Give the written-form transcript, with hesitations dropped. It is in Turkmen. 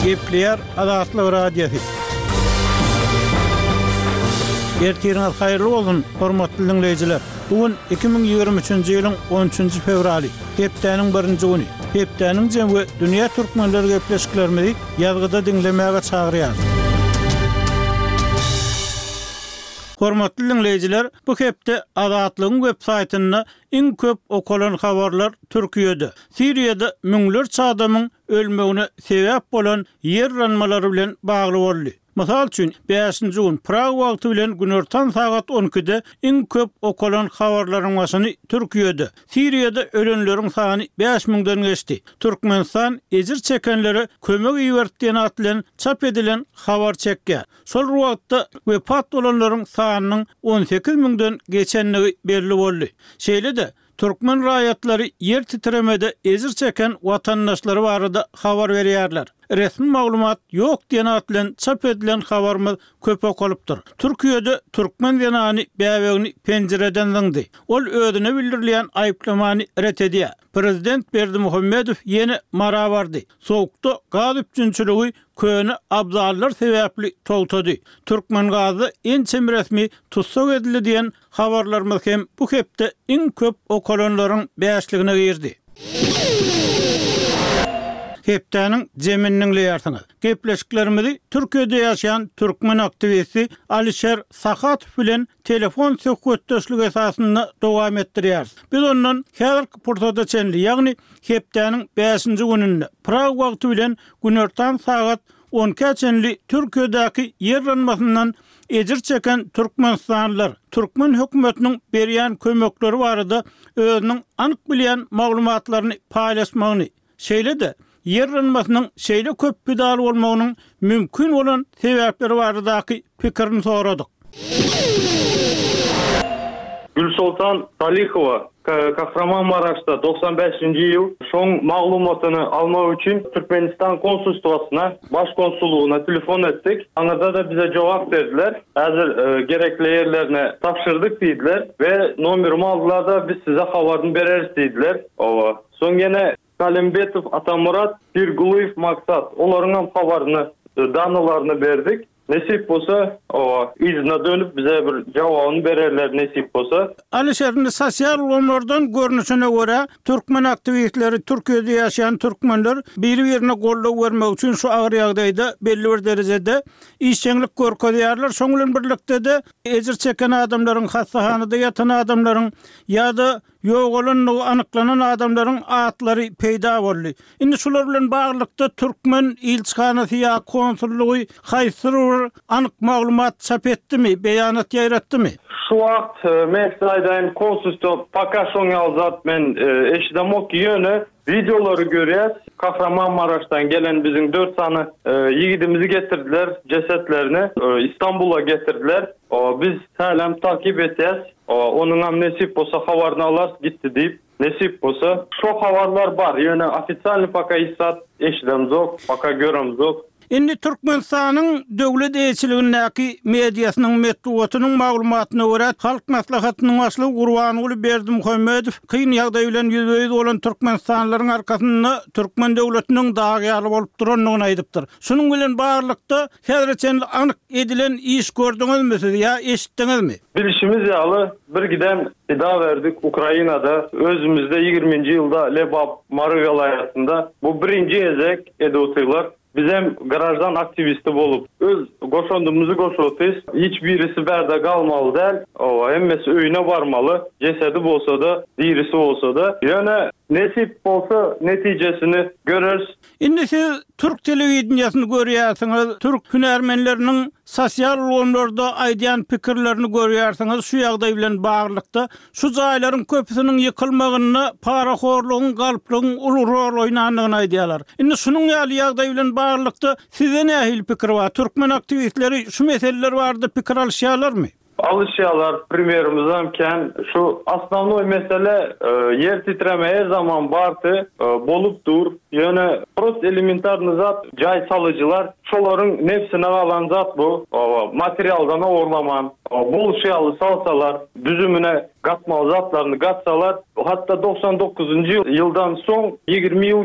Gepleyer Azatlyk Radiosu. Ertiriniz hayırlı bolsun, hormatly dinleyijiler. Bugün 2023-nji ýylyň 13-nji fevraly, hepdeniň 1-nji güni. Hepdeniň jemgy dünýä türkmenleri gepleşiklerimizi ýazgyda dinlemäge çagyrýar. Hormatly dinleyijiler, bu hepde Azatlygyň web saýtyna iň köp okulan habarlar Türkiýede. Siriýede müňler çadamyň ölmegine sebäp bolan ýer ranmalary bilen bagly boldy. Mysal üçin 5-nji gün Prag wagty bilen günortan sagat 12-de iň köp okulan habarlaryň başyny Türkiýede. Siriýede ölenleriň sany 5000-den geçdi. Türkmenistan ejir çekenleri kömek iýerdiýän atlan çap edilen habar çekýär. Şol wagtda wepat bolanlaryň sanynyň 18000-den geçenligi belli boldy. Şeýle-de Türkmen raýatlary yer titremede ejir çeken watandaşlary barada habar berýärler. Resmi maglumat ýok diýen atlan çap edilen habarymyz köp okalypdyr. Türkiýede türkmen denany bäwegini penjereden zyňdy. Ol özüne bildirilýän aýplamany ret edýär. Prezident Berdimuhammedow ýene mara bardy. Soğukda gaz üçinçiligi köni abzallar sebäpli toltady. Türkmen gazy ençem resmi tutsak edildi diýen habarlarymyz hem bu hepde iň köp okalanlaryň bäşligine girdi. Hepdeniň jeminiň leýärsiňiz. Gepleşiklerimizi Türkiýede ýaşaýan türkmen aktivisti Alişer Sakatow bilen telefon söhbetdeşligi esasynda dowam etdirýär. Biz ondan häzirki pursatda çenli, ýagny hepdeniň 5-nji gününde Prag wagty bilen günortan sagat 10-ka çenli Türkiýedäki yer ranmasyndan ejir çeken türkmenistanlylar Türkmen hökümetiniň berýän kömekleri barada özüniň anyk bilýän maglumatlaryny paýlaşmagyny, şeýle-de yer ranmasynyň şeýle köp bidal bolmagynyň mümkin bolan sebäpleri baradaky pikirini soradyk. Gülsultan Salihowa Kahramanmaraş'ta 95-nji ýyl şoň maglumatyny almak üçin Türkmenistan konsulstwasyna, başkonsulluğuna telefon etdik. Aňada da bize jogap berdiler. Häzir gerekli ýerlerine tapşyrdyk diýdiler we nomerymy aldylar da biz size habaryny bereriz diýdiler. Soň ýene Kalimbetov Atamurat, Pirguluyev Maksat, olaryň habaryny, danalaryny berdik. Nesip bolsa, izine dönüp bize bir jawabyny bererler nesip bolsa. Alişer'in sosial umurdan görnüşüne göre Türkmen aktivistleri Türkiýede ýaşaýan türkmenler biri-birine gollap bermek üçin şu agyr ýagdaýda belli bir derejede işçilik görkezýärler. Şoň bilen birlikde de ejir çeken adamlaryň hastahanada ýatan adamlaryň ýa-da ýogalynyny anyklanan adamlaryň atlary peýda boldy. Indi şular bilen baglykda Türkmen ilçihanasy ýa konsullugy haýsyr anyk maglumat çap etdimi, beýanat ýaýratdymy? Şu wagt Meksikaýdan konsulstwa Pakaşoň ýalzat men eşidemok ýöne videolary görýäs. Kahramanmaraş'tan gelen bizim 4 sany ýigidimizi getirdiler, cesetlerini İstanbul'a getirdiler. Biz häzir takip etýäs. Onuň nesip bolsa habaryny alas gitdi diýip nesip bolsa şu habarlar bar. Ýöne ofitsialny paka isat eşidem zok, paka görem zok. Indi Türkmenistanyň döwlet eýçiligindäki mediasynyň metduatynyň maglumatyna görä halk maslahatynyň başlygy Gurbanuly Berdimuhammedow kyn ýagdaý bilen ýüzbeýiz bolan türkmenistanlylaryň arkasynda türkmen döwletiniň dagyary bolup duranlygyny aýdypdyr. Şunuň bilen barlykda häzirçe anyk edilen iş gördüňizmi siz ýa eşitdiňizmi? Bilişimiz ýaly bir giden ida verdik Ukrainada özümizde 20-nji ýylda Lebap Mary welaýatynda bu birinji ezek edotylar. Biz hem garajdan aktivisti bolup öz goşondumuzy goşotys. Hiç birisi berde galmaly däl. Hemmesi öýüne barmaly. Jesedi bolsa da, dirisi bolsa da. Ýöne nesip bolsa netijesini göreriz. Indi siz Türk telewizionyasını görýärsiňiz, Türk hünärmenleriniň sosial ýollarda aýdýan pikirlerini görýärsiňiz. Şu ýagdaý bilen baglykda şu jaýlaryň köpüsiniň ýykylmagyna paraxorlugyň, galplygyň uly rol oýnandygyny aýdýarlar. Indi şunuň ýagdaý bilen baglykda size nähil pikir bar? Türkmen aktivistleri şu meseleler barada pikir alýarlarmy? Alışyalar primerimizden ken şu aslanlı mesele yer titreme her zaman bartı bolup dur. Yani prost elementarny zat jay salıcılar şoların nefsine alan zat bu. Materialdan orlaman, bolşyalı salsalar, düzümüne gatmalı zatlarını gatsalar. Hatta 99. yıldan son 20 yıl